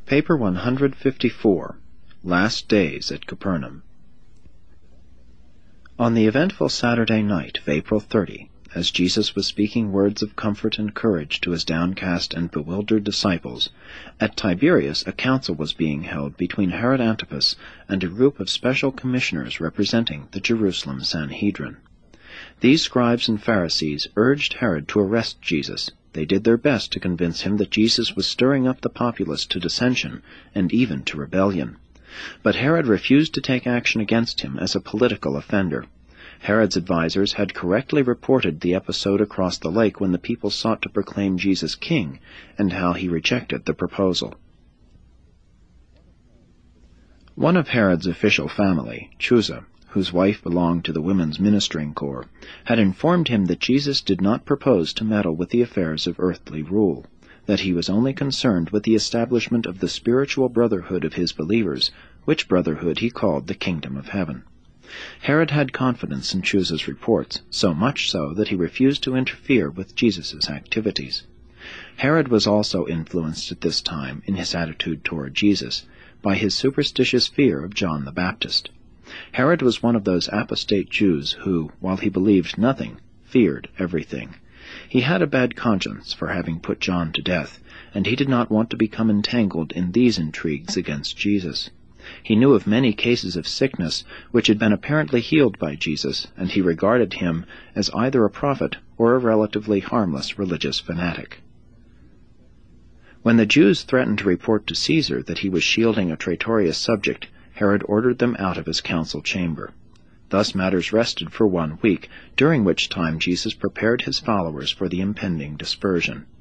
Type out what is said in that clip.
Paper 154, Last Days at Capernaum. On the eventful Saturday night of April 30, as Jesus was speaking words of comfort and courage to his downcast and bewildered disciples, at Tiberias a council was being held between Herod Antipas and a group of special commissioners representing the Jerusalem Sanhedrin. These scribes and Pharisees urged Herod to arrest Jesus. They did their best to convince him that Jesus was stirring up the populace to dissension and even to rebellion. But Herod refused to take action against him as a political offender. Herod's advisers had correctly reported the episode across the lake when the people sought to proclaim Jesus king, and how he rejected the proposal. One of Herod's official family, Chuza, whose wife belonged to the women's ministering corps, had informed him that Jesus did not propose to meddle with the affairs of earthly rule, that he was only concerned with the establishment of the spiritual brotherhood of his believers, which brotherhood he called the kingdom of heaven. Herod had confidence in Chuza's reports, so much so that he refused to interfere with Jesus' activities. Herod was also influenced at this time in his attitude toward Jesus by his superstitious fear of John the Baptist. Herod was one of those apostate Jews who, while he believed nothing, feared everything. He had a bad conscience for having put John to death, and he did not want to become entangled in these intrigues against Jesus. He knew of many cases of sickness which had been apparently healed by Jesus, and he regarded him as either a prophet or a relatively harmless religious fanatic. When the Jews threatened to report to Caesar that he was shielding a traitorous subject, Herod ordered them out of his council chamber. Thus matters rested for 1 week, during which time Jesus prepared his followers for the impending dispersion.